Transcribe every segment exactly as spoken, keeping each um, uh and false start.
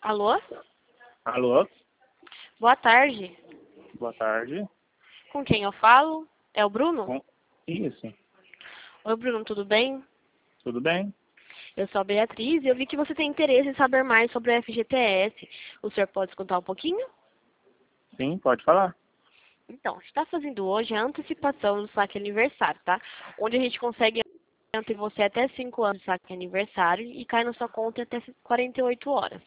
Alô? Alô? Boa tarde. Boa tarde. Com quem eu falo? É o Bruno? Com... Isso. Oi, Bruno, tudo bem? Tudo bem? Eu sou a Beatriz e eu vi que você tem interesse em saber mais sobre o F G T S. O senhor pode contar um pouquinho? Sim, pode falar. Então, a gente está fazendo hoje a antecipação do saque aniversário, tá? Onde a gente consegue entre você até cinco anos de saque aniversário e cai na sua conta até quarenta e oito horas.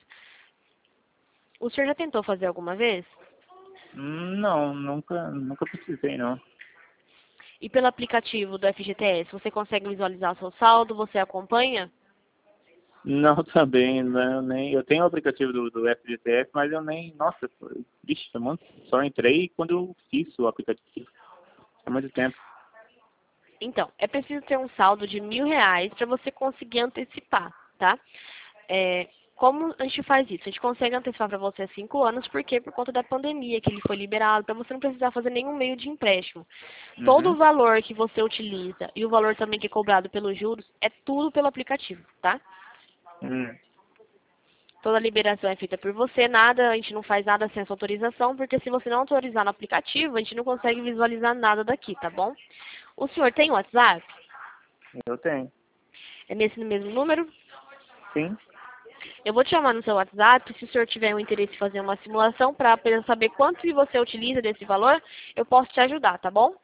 O senhor já tentou fazer alguma vez? Hum, Não, nunca, nunca precisei, não. E pelo aplicativo do F G T S, você consegue visualizar o seu saldo? Você acompanha? Não, também, né? Eu, nem, eu tenho o aplicativo do, do F G T S, mas eu nem... Nossa, foi, vixe, foi muito- só entrei quando eu fiz o aplicativo. Há muito tempo. Então, é preciso ter um saldo de mil reais para você conseguir antecipar, tá? É, como a gente faz isso? A gente consegue antecipar para você cinco anos, porque por conta da pandemia que ele foi liberado, para você não precisar fazer nenhum meio de empréstimo. Todo o Uhum. valor que você utiliza e o valor também que é cobrado pelos juros é tudo pelo aplicativo, tá? Hum. Toda a liberação é feita por você, nada, a gente não faz nada sem essa autorização, porque se você não autorizar no aplicativo, a gente não consegue visualizar nada daqui, tá bom? O senhor tem WhatsApp? Eu tenho. É nesse mesmo número? Sim. Eu vou te chamar no seu WhatsApp, se o senhor tiver um interesse em fazer uma simulação para apenas saber quanto que você utiliza desse valor, eu posso te ajudar, tá bom?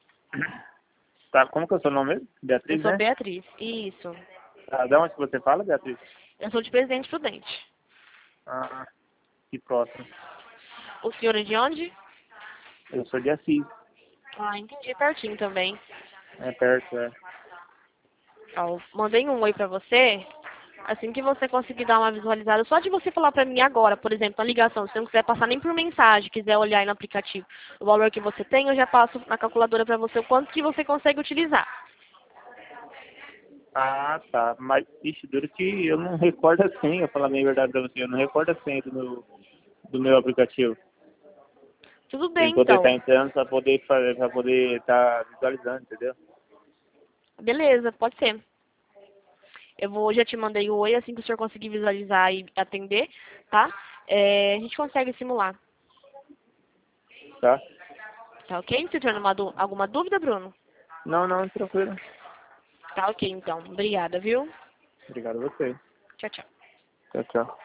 Tá, como que é o seu nome mesmo? Eu Beatriz, sou né? Beatriz. Isso. Tá, de onde que você fala, Beatriz? Eu sou de Presidente Prudente. Ah, que próximo. O senhor é de onde? Eu sou de Assis. Ah, entendi. Pertinho também. É perto, é. Ó, eu mandei um oi pra você. Assim que você conseguir dar uma visualizada, só de você falar pra mim agora, por exemplo, na ligação, se você não quiser passar nem por mensagem, quiser olhar aí no aplicativo o valor que você tem, eu já passo na calculadora pra você o quanto que você consegue utilizar. Ah, tá. Mas, ixi, duro que eu não recordo a senha, falar bem a verdade pra você. Eu não recordo a senha do meu, do meu aplicativo. Tudo Pra bem, poder estar então. entrando, pra poder fazer, pra poder estar visualizando, entendeu? Beleza, pode ser. Eu vou, já te mandei o oi, assim que o senhor conseguir visualizar e atender, tá? É, a gente consegue simular, Tá? tá ok? Se tiver uma dú- alguma dúvida, Bruno? Não, não, tranquilo. Tá ok, então. Obrigada, viu? Obrigado a você. Tchau, tchau. Tchau, tchau.